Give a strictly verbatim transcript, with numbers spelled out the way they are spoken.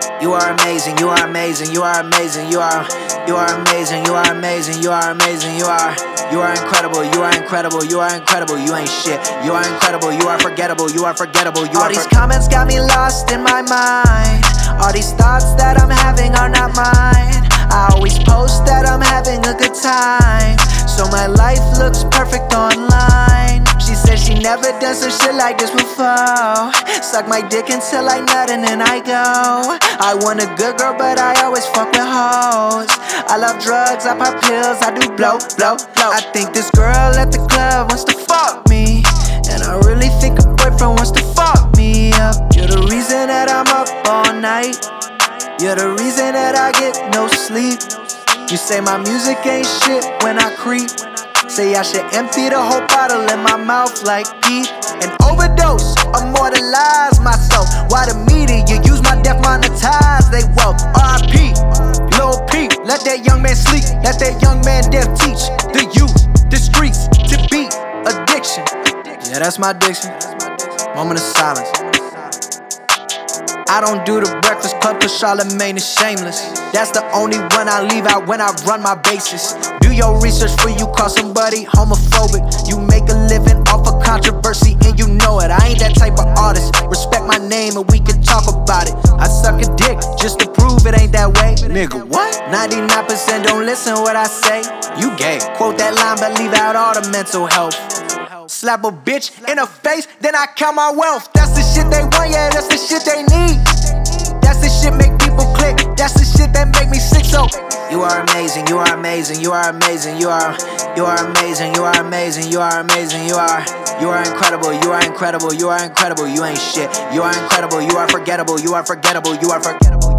You are amazing, you are amazing, you are amazing, you are you are amazing, you are amazing, you are amazing, you are you are incredible, you are incredible, you are incredible, you ain't shit. You are incredible, you are forgettable, you are forgettable, you All are these for- comments got me lost in my mind. All these thoughts that I'm having are not mine. I always post that I'm having a good time, so my life looks perfect online. She said she never done some shit like this before. Suck my dick until I nut and then I go. I want a good girl but I always fuck with hoes. I love drugs, I pop pills, I do blow, blow, blow. I think this girl at the club wants to fuck me, and I really think a boyfriend wants to fuck me up. You're the reason that I'm up all night. You're the reason that I get no sleep. You say my music ain't shit when I creep. Say I should empty the whole bottle in my mouth like Pete and overdose, immortalize myself. Why the media use my death monetize they wealth? R I P, Lil Peep, let that young man sleep. Let that young man death teach the youth, the streets to beat addiction. Yeah, that's my addiction. Moment of silence. I don't do the Breakfast Club cause Charlamagne is shameless. That's the only one I leave out when I run my bases. Do your research before you call somebody homophobic. You make a living off of controversy and you know it. I ain't that type of artist. Respect my name and we can talk about it. I suck a dick just to prove it ain't that way. Nigga, what? ninety-nine percent don't listen what I say. You gay. Quote that line but leave out all the mental health. Slap a bitch in her face, then I count my wealth. That's the shit they want, yeah, that's the shit they need. That's the shit make people click. That's the shit that make me sick, so You are amazing, you are amazing, you are amazing, you are you are amazing, you are amazing, you are amazing, you are you are incredible, you are incredible, you are incredible, you ain't shit. You are incredible, you are forgettable, you are forgettable, you are forgettable.